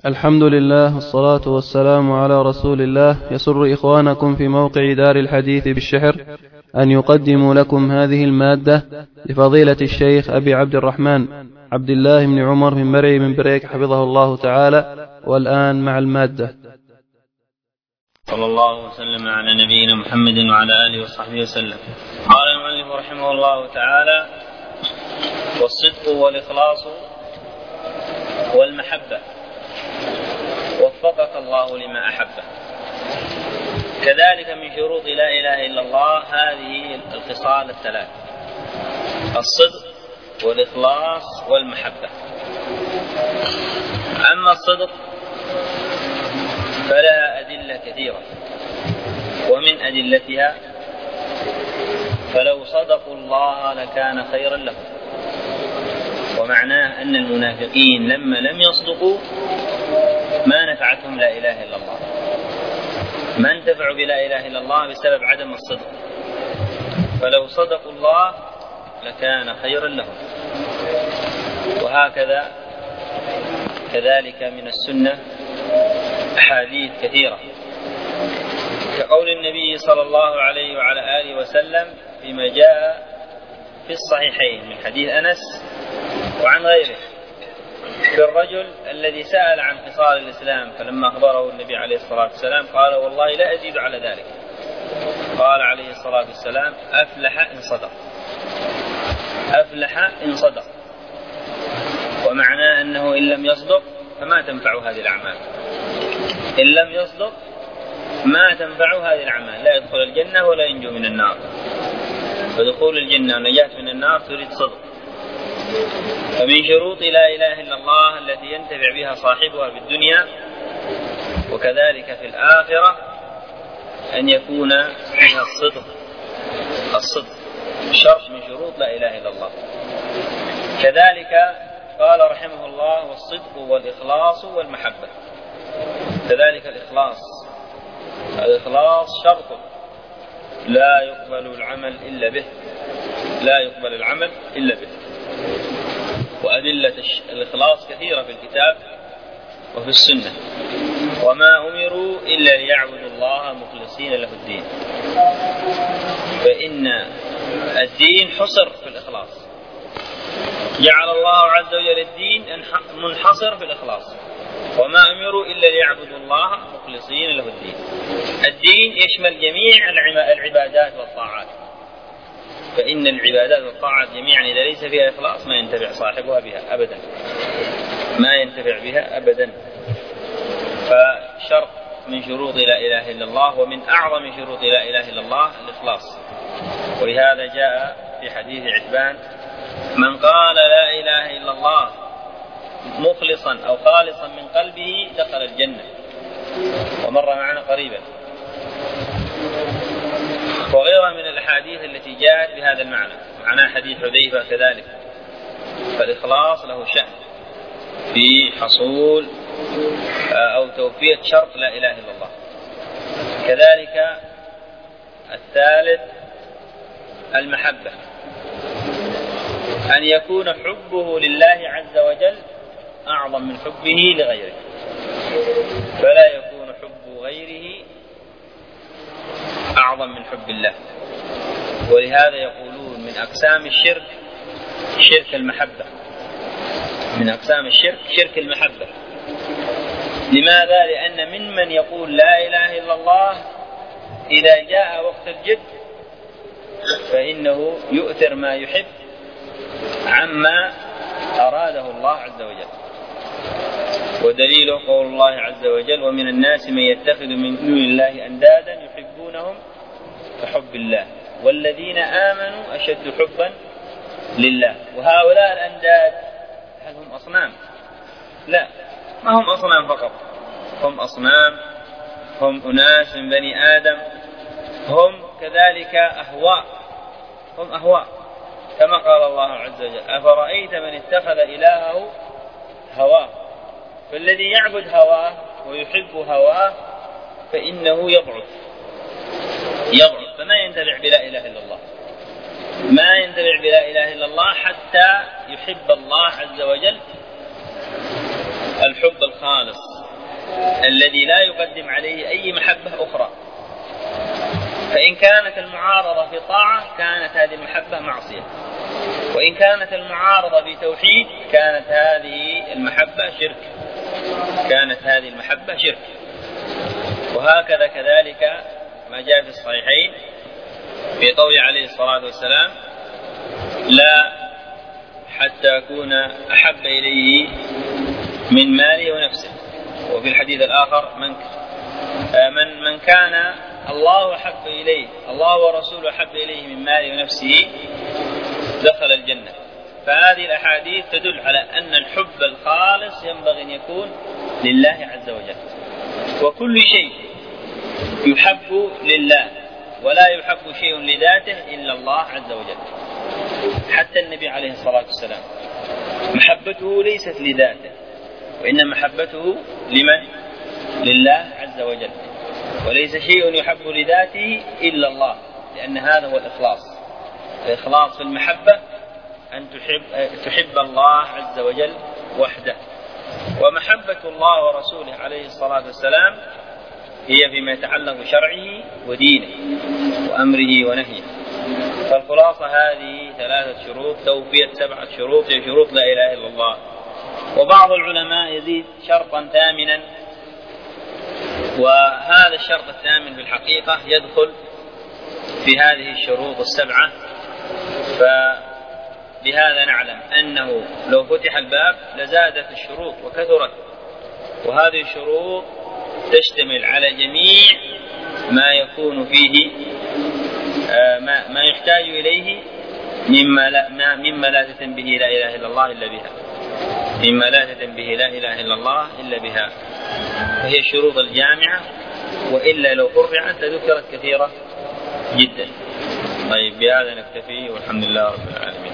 الحمد لله والصلاة والسلام على رسول الله. يسر إخوانكم في موقع دار الحديث بالشحر أن يقدموا لكم هذه المادة لفضيلة الشيخ أبي عبد الرحمن عبد الله بن عمر من مرعي من بريك حفظه الله تعالى. والآن مع المادة. صلى الله وسلم على نبينا محمد وعلى آله وصحبه وسلم. قال المؤلف رحمه الله تعالى: والصدق والإخلاص والمحبة وفقك الله لما أحبه. كذلك من شروط لا إله إلا الله هذه الخصال الثلاث: الصدق والإخلاص والمحبة. أما الصدق فلها أدلة كثيرة، ومن أدلتها: فلو صدقوا الله لكان خيرا لهم. ومعناه أن المنافقين لما لم يصدقوا ما نفعتهم لا إله إلا الله، ما انتفعوا بلا إله إلا الله بسبب عدم الصدق. فلو صدقوا الله لكان خيرا لهم. وهكذا كذلك من السنة أحاديث كثيرة، كقول النبي صلى الله عليه وعلى آله وسلم فيما جاء في الصحيحين من حديث أنس وعن غيره في الرجل الذي سأل عن خصال الإسلام، فلما أخبره النبي عليه الصلاة والسلام قال: والله لا أزيد على ذلك. قال عليه الصلاة والسلام: أفلح إن صدق. أفلح إن صدق، ومعناه أنه إن لم يصدق فما تنفع هذه الأعمال. إن لم يصدق ما تنفع هذه الأعمال، لا يدخل الجنة ولا ينجو من النار. فدخول الجنة ونجاة من النار تريد صدق. فمن شروط لا إله إلا الله التي ينتفع بها صاحبها في الدنيا وكذلك في الآخرة أن يكون فيها الصدق. الصدق شرط من شروط لا إله إلا الله. كذلك قال رحمه الله: والصدق والإخلاص والمحبة. كذلك الإخلاص شرط لا يقبل العمل إلا به، لا يقبل العمل إلا به. وأدلة الإخلاص كثيرة في الكتاب وفي السنة: وما أمروا إلا ليعبدوا الله مخلصين له الدين. فإن الدين حصر في الإخلاص، جعل الله عز وجل الدين منحصر في الإخلاص. وما أمروا إلا ليعبدوا الله مخلصين له الدين. الدين يشمل جميع العبادات والطاعات، فإن العبادات والطاعات جميعا إذا ليس فيها إخلاص ما ينتفع صاحبها بها أبدا، ما ينتفع بها أبدا. فشرط من شروط لا إله إلا الله، ومن أعظم شروط لا إله إلا الله الإخلاص. ولهذا جاء في حديث عتبان: من قال لا إله إلا الله مخلصا أو خالصا من قلبه دخل الجنة. ومر معنا قريبا. وغيرها من الأحاديث التي جاءت بهذا المعنى، معنى حديث حذيفة كذلك. فالإخلاص له شأن في حصول أو توفية شرط لا إله إلا الله. كذلك الثالث المحبة، أن يكون حبه لله عز وجل أعظم من حبه لغيره، فلا يكون حب غيره أعظم من حب الله. ولهذا يقولون من أقسام الشرك شرك المحبة، من أقسام الشرك شرك المحبة. لماذا؟ لأن ممن يقول لا إله إلا الله إذا جاء وقت الجد فإنه يؤثر ما يحب عما أراده الله عز وجل. ودليله قول الله عز وجل: ومن الناس من يتخذ من دون الله أندادا يحبونهم كحب الله والذين آمنوا أشد حبا لله. وهؤلاء الأنداد هل هم أصنام؟ لا، ما هم أصنام فقط، هم أصنام، هم أناس من بني آدم، هم كذلك أهواء، هم أهواء. كما قال الله عز وجل: أفرأيت من اتخذ إلهه هواه. فالذي يعبد هواه ويحب هواه فإنه يضعف، فما ينتفع بلا إله إلا الله، ما ينتفع بلا إله إلا الله حتى يحب الله عز وجل الحب الخالص الذي لا يقدم عليه أي محبة أخرى. فإن كانت المعارضة في طاعة كانت هذه المحبة معصية، وإن كانت المعارضة في توحيد كانت هذه المحبة شرك، وهكذا كذلك ما جاء في الصحيحين في قول عليه الصلاة والسلام: لا حتى أكون أحب إليه من ماله ونفسه. وفي الحديث الآخر: من كان الله ورسوله أحب إليه من ماله ونفسه دخل الجنة. فهذه الأحاديث تدل على أن الحب الخالص ينبغي أن يكون لله عز وجل، وكل شيء يحب لله ولا يحب شيء لذاته إلا الله عز وجل. حتى النبي عليه الصلاة والسلام محبته ليست لذاته، وإن محبته لله عز وجل، وليس شيء يحب لذاته إلا الله، لأن هذا هو الإخلاص في المحبة، أن تحب الله عز وجل وحده. ومحبة الله ورسوله عليه الصلاة والسلام هي فيما يتعلق بشرعه ودينه وأمره ونهيه. فالخلاصة هذه 3 شروط، توفية 7 شروط هي شروط لا إله إلا الله. وبعض العلماء يزيد شرطا ثامنا، وهذا الشرط الثامن في الحقيقة يدخل في هذه الشروط 7. فبهذا نعلم أنه لو فتح الباب لزادت الشروط وكثرت، وهذه الشروط تشتمل على جميع ما يكون فيه ما يحتاج إليه مما لا تتم به لا إله إلا الله إلا بها، فهي الشروط الجامعة، وإلا لو فرعت لذكرت كثيرة جدا. طيب، بهذا نكتفي، والحمد لله رب العالمين.